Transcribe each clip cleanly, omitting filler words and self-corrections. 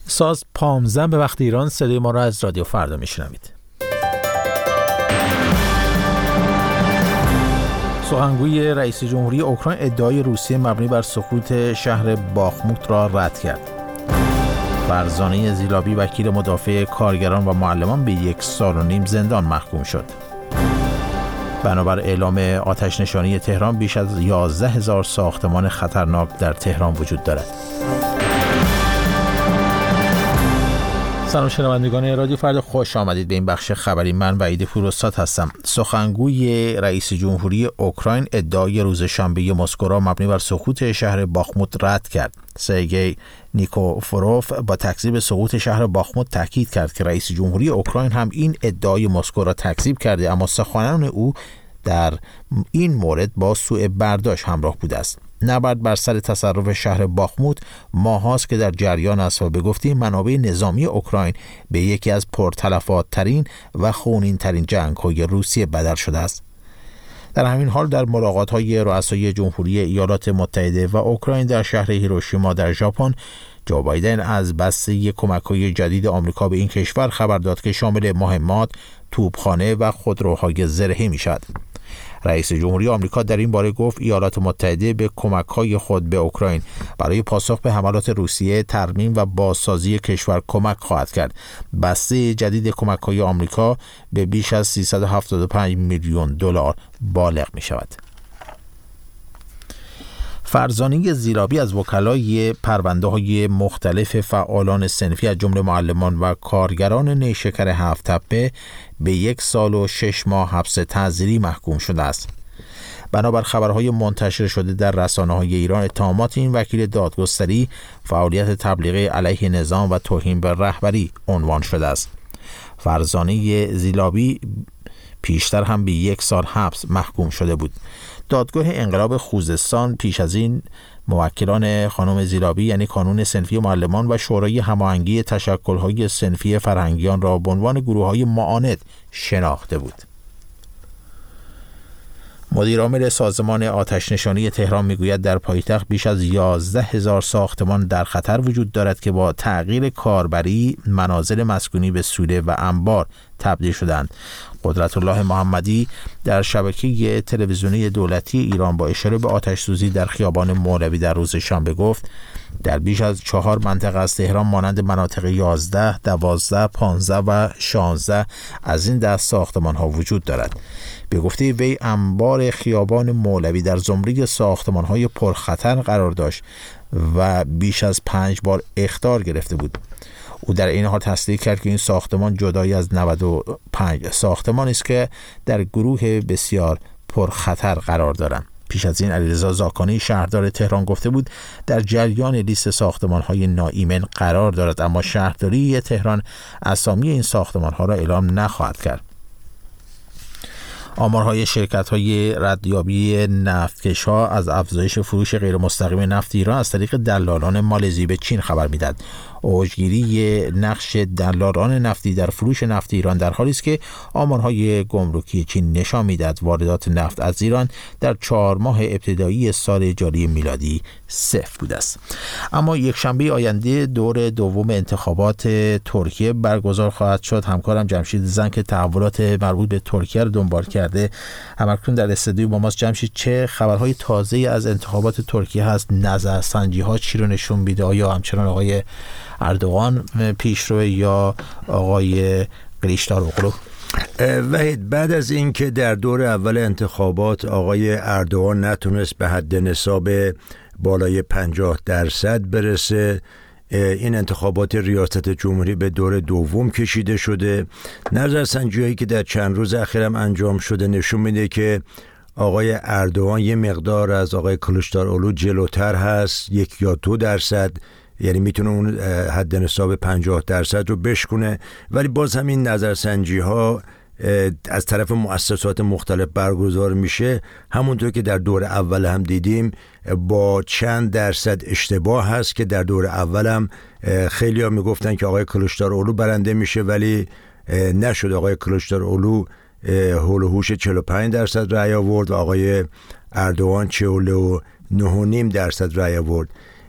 ساز پامزن به وقت ایران. صدای ما را از رادیو فردا میشنوید. سخنگوی رئیس جمهوری اوکراین ادعای روسیه مبنی بر سقوط شهر باخموت را رد کرد. فرزانه زیلابی وکیل مدافع کارگران و معلمان به 1.5 سال زندان محکوم شد. بنابر اعلام آتش نشانی تهران بیش از 11,000 ساختمان خطرناک در تهران وجود دارد. سلام شنوندگان رادیو فردا، خوش آمدید به این بخش خبری. من وحید پوراستاد هستم. سخنگوی رئیس جمهوری اوکراین ادعای روز شنبه مسکو را مبنی بر سقوط شهر باخموت رد کرد. سرگئی نیکوفوروف با تکذیب سقوط شهر باخموت تاکید کرد که رئیس جمهوری اوکراین هم این ادعای مسکو را تکذیب کرده، اما سخنان او در این مورد با سوء برداشت همراه بوده است. نبرد بر سر تصرف شهر باخموت ماهاست که در جریان است و به گفته منابع نظامی اوکراین به یکی از پرتلفات ترین و خونین ترین جنگ های روسیه بدل شده است. در همین حال در ملاقات های رؤسای جمهوری ایالات متحده و اوکراین در شهر هیروشیما در ژاپن، جو بایدن از بسته کمک‌های جدید آمریکا به این کشور خبر داد که شامل مهمات، توپخانه و خودروهای زرهی می‌شود. رئیس جمهوری آمریکا در این باره گفت ایالات متحده به کمک‌های خود به اوکراین برای پاسخ به حملات روسیه، ترمیم و بازسازی کشور کمک خواهد کرد. بسته جدید کمک‌های آمریکا به بیش از 375 میلیون دلار بالغ می‌شود. فرزانه زیلابی از وکلای پرونده‌های مختلف فعالان صنفی از جمله معلمان و کارگران نیشکر هفت تپه به 1 سال و 6 ماه حبس تعزیری محکوم شده است. بنابر خبرهای منتشر شده در رسانه‌های ایران، اتهامات این وکیل دادگستری فعالیت تبلیغی علیه نظام و توهین به رهبری عنوان شده است. فرزانه زیلابی پیشتر هم به 1 سال حبس محکوم شده بود. دادگاه انقلاب خوزستان پیش از این موکلان خانم زیلابی یعنی کانون صنفی معلمان و شورای هماهنگی تشکل‌های صنفی فرهنگیان را به عنوان گروه‌های معاند شناخته بود. مدیر عامل سازمان آتش نشانی تهران میگوید در پایتخت بیش از 11,000 ساختمان در خطر وجود دارد که با تغییر کاربری منازل مسکونی به سوله و انبار تبدیل شدند. قدرت الله محمدی در شبکه تلویزیونی دولتی ایران با اشاره به آتش سوزی در خیابان مولوی در روز شنبه گفت در بیش از 4 منطقه از تهران مانند مناطق 11, 12, 15 و 16 از این دست ساختمان ها وجود دارد. به گفته وی انبار خیابان مولوی در زمره ساختمان های پرخطر قرار داشت و بیش از 5 بار اخطار گرفته بود. او در این حال تصدیق کرد که این ساختمان جدای از 95 ساختمان است که در گروه بسیار پرخطر قرار دارند. پیش از این علیرضا زاکانی شهردار تهران گفته بود در جریان لیست ساختمان‌های ناایمن قرار دارد، اما شهرداری تهران اسامی این ساختمان‌ها را اعلام نخواهد کرد. آمارهای شرکت‌های ردیابی نفتکش‌ها از افزایش فروش غیر مستقیم نفت ایران از طریق دلالان مالزی به چین خبر می‌دهد. اوجگیری نقش دلالان نفتی در فروش نفت ایران در حالی است که آمارهای گمرکی چین نشان می‌دهد واردات نفت از ایران در 4 ماه ابتدایی سال جاری میلادی 0 بوده است. اما یک شنبه آینده دور دوم انتخابات ترکیه برگزار خواهد شد. همکارم جمشید زن که تحولات مربوط به ترکیه رو دنبال کرده همکنون در استودیو با ماست. جمشید، چه خبرهای تازه‌ای از انتخابات ترکیه هست؟ نظرسنجی‌ها چی رو نشون میده؟ آیا همچنان آقای اردوغان پیشرو یا آقای کلیچداروغلو؟ وحید، بعد از اینکه در دور اول انتخابات آقای اردوغان نتونست به حد نصاب بالای 50% برسه، این انتخابات ریاست جمهوری به دور دوم کشیده شده. نظرسنجی‌هایی که در چند روز اخیرم انجام شده نشون میده که آقای اردوغان یه مقدار از آقای کلیچداروغلو جلوتر هست، 1 یا 2%، یعنی میتونه اون حد نصاب 50% رو بشکنه. ولی باز همین نظرسنجی ها از طرف مؤسسات مختلف برگزار میشه، همونطور که در دور اول هم دیدیم با چند درصد اشتباه هست که در دور اول هم خیلی ها میگفتن که آقای کلیچداروغلو برنده میشه ولی نشد. آقای کلیچداروغلو هول و هوش 45% رأی آورد و آقای اردوغان 49.5% رأی آورد.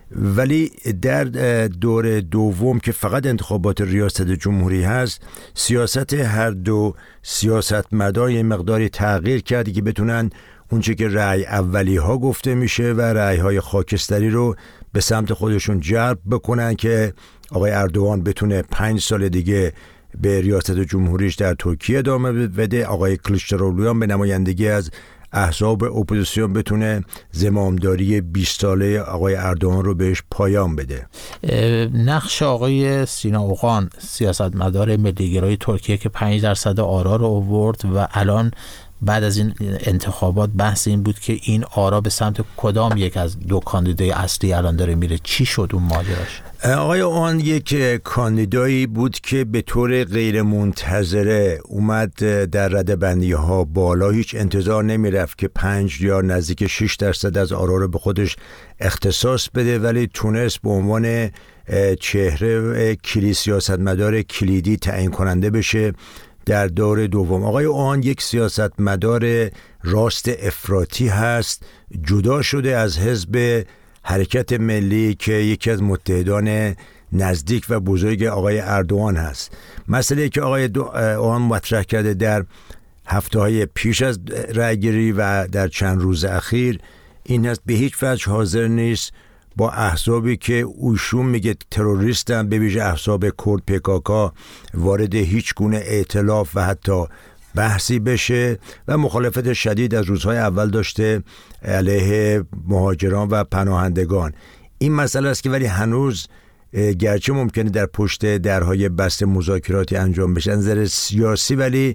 ولی در دور دوم که فقط انتخابات ریاست جمهوری هست، سیاست هر دو سیاستمدار یه مقداری تغییر کرد که بتونن اونچه که رأی اولی ها گفته میشه و رأی های خاکستری رو به سمت خودشون جلب بکنن که آقای اردوغان بتونه 5 سال دیگه به ریاست جمهوریش در ترکیه ادامه بده، آقای کلیچدارولو به نمایندگی از احزاب اپوزیسیون بتونه زمامداری 20 ساله آقای اردوغان رو بهش پایان بده. نقش آقای سینا اوغان سیاستمدار ملیگرای ترکیه که 5% آرا رو آورد و الان بعد از این انتخابات بحث این بود که این آرا به سمت کدام یک از دو کاندیدای اصلی الان داره میره، چی شد اون ماجراش؟ آقای اوغان یک کاندیدایی بود که به طور غیر منتظره اومد در رده‌بندی ها بالا، هیچ انتظار نمی رفت که 5 یا نزدیک 6% از آرا رو به خودش اختصاص بده، ولی تونست به عنوان چهره سیاستمدار کلیدی تعیین کننده بشه در دور دوم. آقای اوغان یک سیاستمدار راست افراطی هست، جدا شده از حزب حرکت ملی که یکی از متحدان نزدیک و بزرگ آقای اردوغان هست. مسئله که آقای اوغان مطرح کرده در هفته‌های پیش از رأی‌گیری و در چند روز اخیر این هست به هیچ وجه حاضر نیست با احزابی که اوشون میگه تروریستن، به ویژه احزاب کرد PKK، وارد هیچ گونه ائتلاف و حتی بحثی بشه و مخالفت شدید از روزهای اول داشته علیه مهاجران و پناهندگان. این مسئله است که ولی هنوز گرچه ممکنه در پشت درهای بسته مذاکراتی انجام بشه از نظر سیاسی، ولی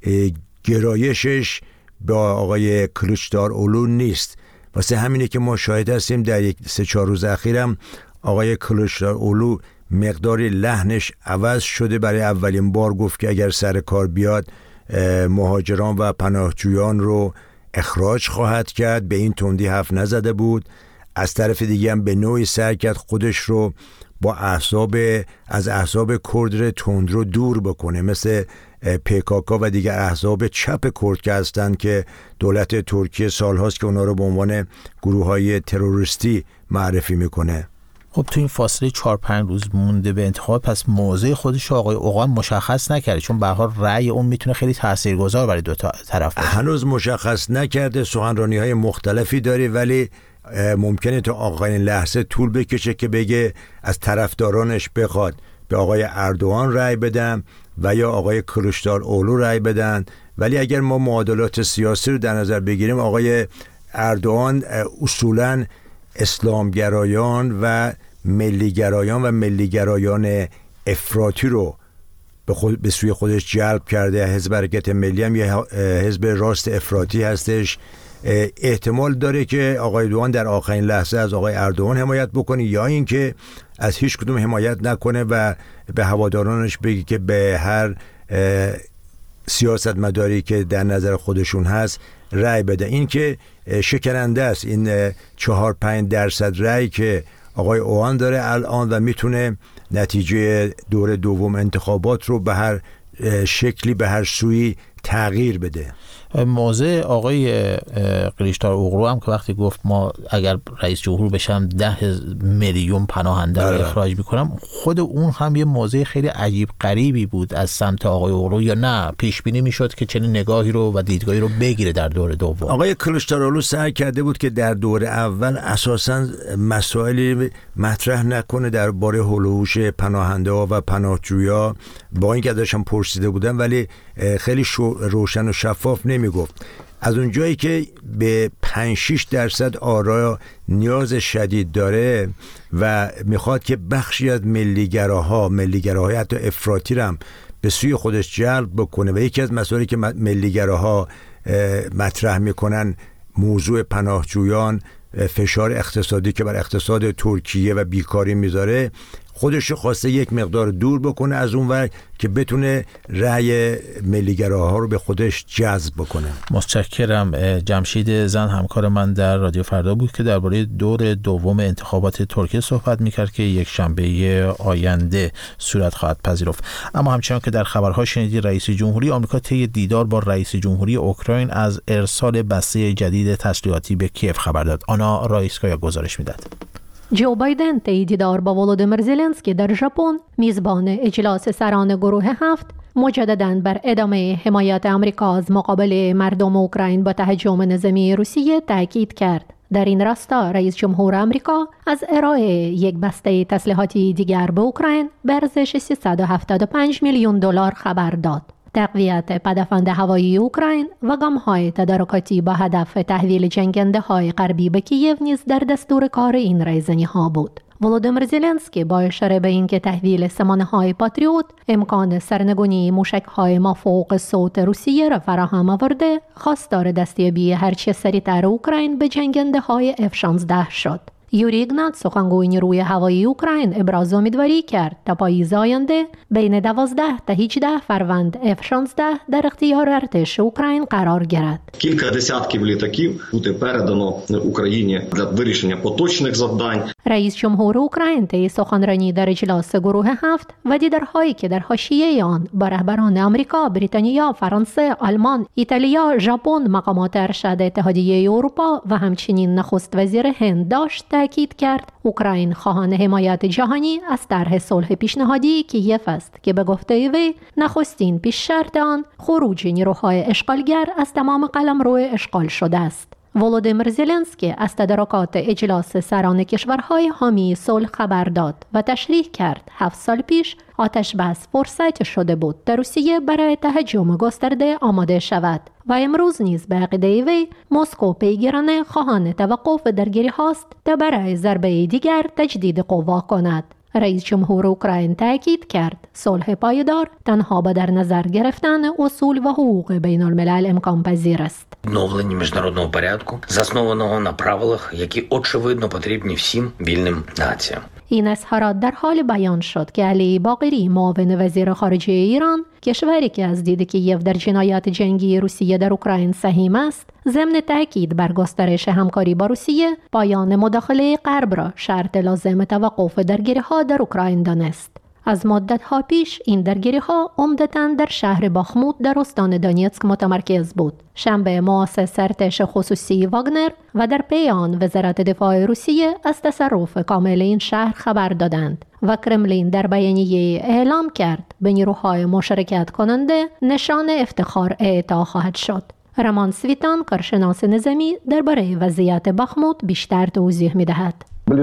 گرایشش با آقای کلیچدارولو نیست. واسه همینه که ما شاهد هستیم در 3-4 روز اخیرم آقای کلیچدارولو مقداری لحنش عوض شده. برای اولین بار گفت که اگر سر کار بیاد مهاجران و پناهجویان رو اخراج خواهد کرد. به این تندی حرف نزده بود. از طرف دیگه هم به نوعی سعی کرد خودش رو با از احزاب کرد تندرو دور بکنه، مثل PKK و دیگر احزاب چپ کرد که هستند که دولت ترکیه سالهاست که اونا رو به عنوان گروه‌های تروریستی معرفی میکنه. خب تو این فاصله 4-5 روز مونده به انتخاب، پس موضع خودش آقای اوغان مشخص نکرده، چون به هر حال رأی اون میتونه خیلی تاثیرگذار برای دو طرف باشه. هنوز مشخص نکرده، سخنرانی‌های مختلفی داره، ولی ممکنه تا آخرین لحظه طول بکشه که بگه از طرفدارانش بخواد به آقای اردوغان رأی بدن و یا آقای کلیچدارولو رأی بدن. ولی اگر ما معادلات سیاسی رو در نظر بگیریم، آقای اردوغان اصولاً اسلامگرایان و ملیگرایان افراطی رو به سوی خودش جلب کرده. حزب حرکت ملی هم یه حزب راست افراطی هستش. احتمال داره که آقای اردوغان در آخرین لحظه از آقای اردوغان حمایت بکنه، یا اینکه از هیچ کدوم حمایت نکنه و به هوادارانش بگه که به هر سیاستمداری که در نظر خودشون هست رأی بده. این که شکننده است، این 4-5% رأی که آقای اوغان داره الان و میتونه نتیجه دور دوم انتخابات رو به هر شکلی به هر سوی تغییر بده. موضع آقای کلیچدارولو هم که وقتی گفت ما اگر رئیس جمهور بشم 10 میلیون پناهنده رو اخراج میکنم، خود اون هم یه موضع خیلی عجیب غریبی بود از سمت آقای اورلو، یا نه پیش بینی میشد که چنین نگاهی رو و دیدگاهی رو بگیره در دور دوم؟ آقای کلیچدارولو سعی کرده بود که در دور اول اساساً مسائلی مطرح نکنه درباره هول و هوش پناهنده ها و پناهجویا، با اینکه ازشون پرسیده بودن ولی خیلی روشن و شفاف نمیگفت. از اونجایی که به 5-6% آرا نیاز شدید داره و میخواد که بخشی از ملیگراهای حتی افراطی هم به سوی خودش جلب بکنه و یکی از مسائلی که ملیگراها مطرح میکنن موضوع پناهجویان، فشار اقتصادی که بر اقتصاد ترکیه و بیکاری میذاره، خودش خواسته یک مقدار دور بکنه از اون ور که بتونه رأی ملیگراها رو به خودش جذب بکنه. متشکرم. جمشید زن همکار من در رادیو فردا بود که درباره دور دوم انتخابات ترکیه صحبت میکرد که یک شنبه آینده صورت خواهد پذیرفت. اما همچنان که در خبرها شنیدی، رئیس جمهوری آمریکا طی دیدار با رئیس جمهوری اوکراین از ارسال بسته جدید تسلیحاتی به کیف خبر داد. آنا رایسکایا گزارش میداد. جو بایدن طی دیدار با ولودیمیر زلنسکی در ژاپن، میزبان اجلاس سران گروه 7، مجدداً بر ادامه حمایت آمریکا از مقابله مردم اوکراین با تهاجم نظامی روسیه تاکید کرد. در این راستا رئیس جمهور آمریکا از ارائه یک بسته تسلیحاتی دیگر به اوکراین به ارزش $375 میلیون خبر داد. تقویت پدافند هوایی اوکراین و گام‌های تدارکاتی با هدف تحویل جنگنده‌های غربی به کییو نیز در دستور کار این رایزنی‌ها بود. ولودیمیر زلنسکی با اشاره به اینکه تحویل سامانه‌های پاتریوت امکان سرنگونی موشک‌های مافوق صوت روسیه را فراهم آورده، خواستار دستیابی هرچه سریعتر اوکراین به جنگنده‌های F-16 شد. یوری ایگنات، سخنگوی نیروی هوایی اوکراین، ابراز امیدواری کرد تا پاییز آینده بین 12 تا 18 فروند F-16 در اختیار ارتش اوکراین قرار گیرد. Кілька десятків літаків буде передано Україні для вирішення поточних завдань. رئیس جمهور اوکراین طی سخنرانی در اجلاس گروه 7 و دیدارهایی که در حاشیه آن با رهبران آمریکا، بریتانیا، فرانسه، آلمان، ایتالیا، ژاپن، مقامات ارشد اتحادیه اروپا و همچنین نخست وزیر هند داشت، تاکید کرد اوکراین خواهان حمایت جهانی از طرح صلح پیشنهادی کیف است که به گفته وی نخستین پیش شرط آن خروج نیروهای اشغالگر از تمام قلمرو اشغال شده است. ولودیمیر زلنسکی از تدارکات اجلاس سران کشورهای حامی صلح خبر داد و تشریح کرد 7 سال پیش آتش بس فرصت شده بود تا روسیه برای تهاجم گسترده آماده شود و امروز نیز به عقیده وی مسکو پیگیرانه خواهان توقف درگیری هاست تا برای ضربه دیگر تجدید قوا کند. رئیس جمهور اوکراین تاکید کرد صلح پایدار تنها با در نظر گرفتن اصول و حقوق بین الملل امکان پذیر است. Відновлення міжнародного порядку, заснованого на правилах, які очевидно потрібні всім вільним націям. این اظهارات در حال بیان شد که علی باقری، معاون وزیر خارجه ایران، کشوری که از دید کیف در جنایات جنگی روسیه در اوکراین سهیم است، ضمن تاکید بر گسترش همکاری با روسیه، پایان مداخله غرب را شرط لازم توقف درگیری‌ها در اوکراین دانست. از مدت‌ها پیش این درگیری‌ها عمدتاً در شهر باخموت در استان دونیتسک متمرکز بود. شنبه مؤسس ارتش خصوصی واگنر و در پی آن وزارت دفاع روسیه از تصرف کامل این شهر خبر دادند و کرملین در بیانیه اعلام کرد به نیروهای مشارکت کننده نشان افتخار اعطا خواهد شد. رمان سویتان، کارشناس نظامی، درباره وضعیت باخموت بیشتر توضیح می‌دهد.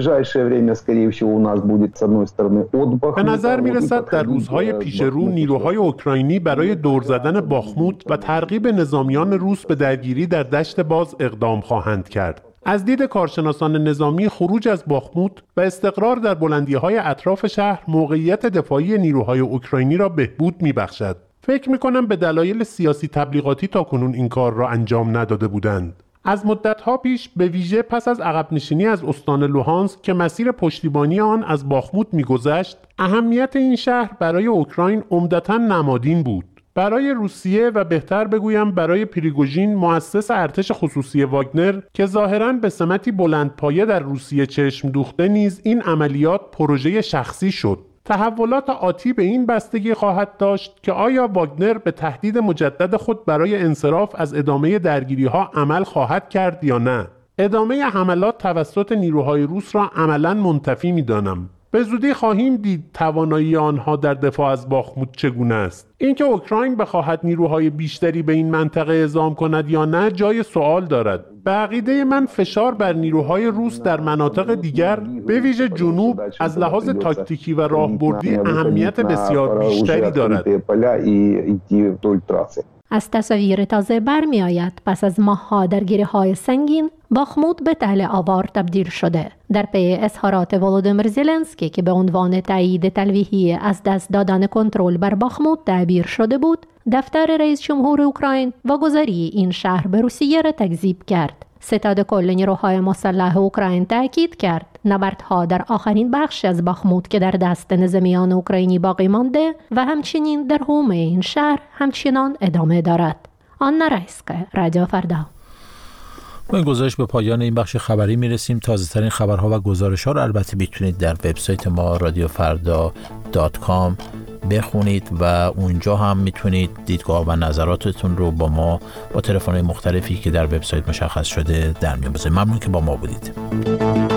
به نظر میرسد در روزهای پیش رو نیروهای اوکراینی برای دور زدن باخموت و ترغیب نظامیان روس به درگیری در دشت باز اقدام خواهند کرد. از دید کارشناسان نظامی، خروج از باخموت و استقرار در بلندی‌های اطراف شهر موقعیت دفاعی نیروهای اوکراینی را بهبود می‌بخشد. فکر می‌کنم به دلایل سیاسی تبلیغاتی تاکنون این کار را انجام نداده بودند. از مدت‌ها پیش، به ویژه پس از عقب نشینی از استان لوهانسک که مسیر پشتیبانی آن از باخموت می‌گذشت، اهمیت این شهر برای اوکراین عمدتاً نمادین بود. برای روسیه و بهتر بگویم برای پریگوژین، مؤسس ارتش خصوصی واگنر که ظاهراً به سمتی بلندپایه در روسیه چشم دوخته، نیز این عملیات پروژه شخصی شد. تحولات آتی به این بستگی خواهد داشت که آیا واگنر به تهدید مجدد خود برای انصراف از ادامه درگیری‌ها عمل خواهد کرد یا نه. ادامه حملات توسط نیروهای روس را عملاً منتفی می‌دانم. به زودی خواهیم دید توانایی آنها در دفاع از باخموت چگونه است. اینکه اوکراین بخواهد نیروهای بیشتری به این منطقه اعزام کند یا نه جای سوال دارد. به عقیده من فشار بر نیروهای روس در مناطق دیگر، به ویژه جنوب، از لحاظ تاکتیکی و راهبردی اهمیت بسیار بیشتری دارد. از تصاویر تازه برمی آید پس از ماه‌ها درگیری‌های سنگین، باخموت به تل آوار تبدیل شده. در پی اظهارات ولودیمیر زلنسکی که به عنوان تایید تلویحی از دست دادن کنترل بر باخموت تعبیر شده بود، دفتر رئیس جمهور اوکراین واگذاری این شهر به روسیه را تکذیب کرد. ستاد کل نیروهای مسلح اوکراین تاکید کرد نبردها در آخرین بخش از باخموت که در دست نظامیان اوکراینی باقی مانده و همچنین در حومه این شهر همچنان ادامه دارد. آنا رایسکا، رادیو فردا. با این گزارش به پایان این بخش خبری میرسیم. تازه ترین خبرها و گزارش ها رو البته میتونید در وبسایت ما radiofarda.com بخونید و اونجا هم میتونید دیدگاه و نظراتتون رو با ما با تلفن‌های مختلفی که در وبسایت مشخص شده در میون بذارید. ممنون که با ما بودید.